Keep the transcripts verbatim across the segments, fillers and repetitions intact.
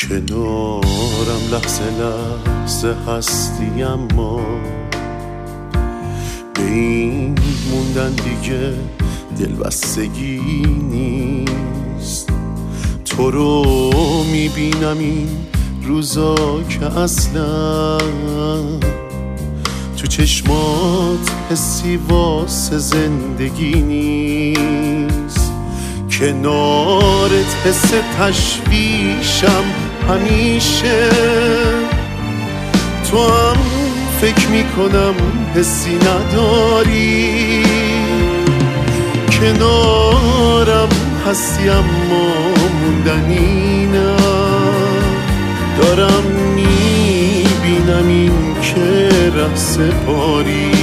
کنارم لحظه لحظه هستی، اما به این موندن دیگه دلبستگی نیست. تو رو میبینم این روزا که اصلا تو چشمات حسی واسه زندگی نیست. کنارت حس تشویشم همیشه، تو هم فکر میکنم حسی نداری. کنارم هستی اما موندنی نه، دارم میبینم این که ره سپاری.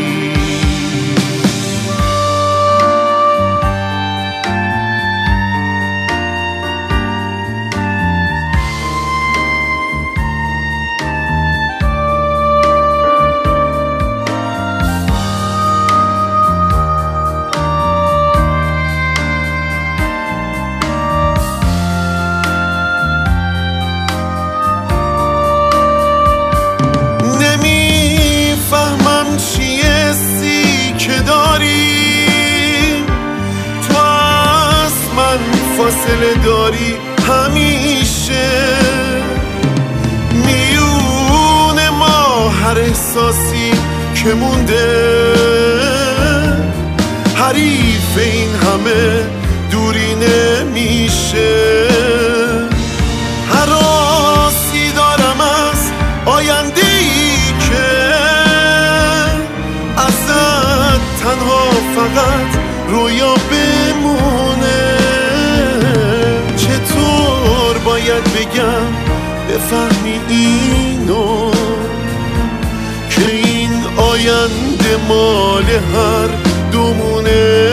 فاصله داری همیشه میون ما، هر احساسی که مونده حریف این همه دوری نمیشه. هر آسی دارم از آینده ای که ازت تنها فقط رویا بمونه. چطور باید بگم بفهمی اینو که این آینده مال هر دومونه.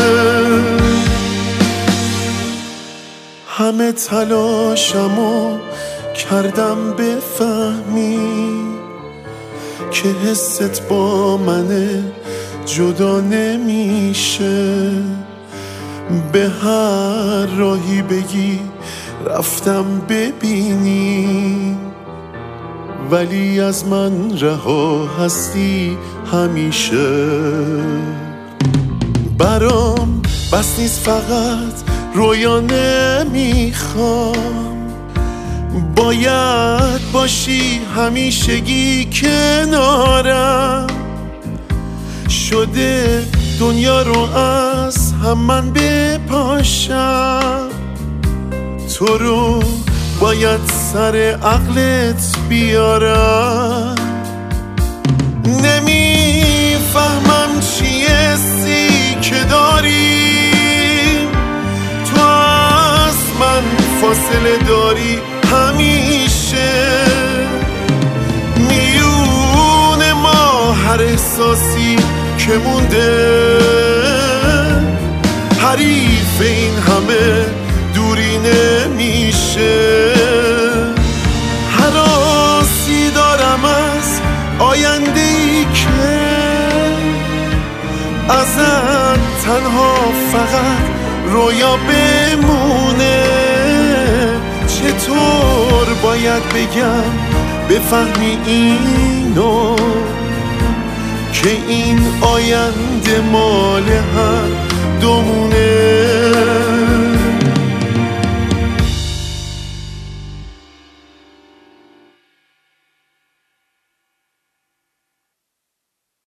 همه تلاشمو کردم بفهمی که حست با منه، جدا نمیشه. به هر راهی بگی رفتم ببینی، ولی از من رها هستی همیشه. برام بس نیست فقط رویا نمیخوام، باید باشی همیشگی کنارم. شده دنیا رو از هم من بپاشم، تو رو باید سر عقلت بیارم. نمیفهمم چیه سی که داری، تو از من فاصله داری همیشه میون ما، هر احساسی که مونده حریف این همه دوری نمیشه. هر آسی دارم از آینده ای که ازت تنها فقط رویا بمونه. چطور باید بگم بفهمی اینو که این آینده مال هر دومونه.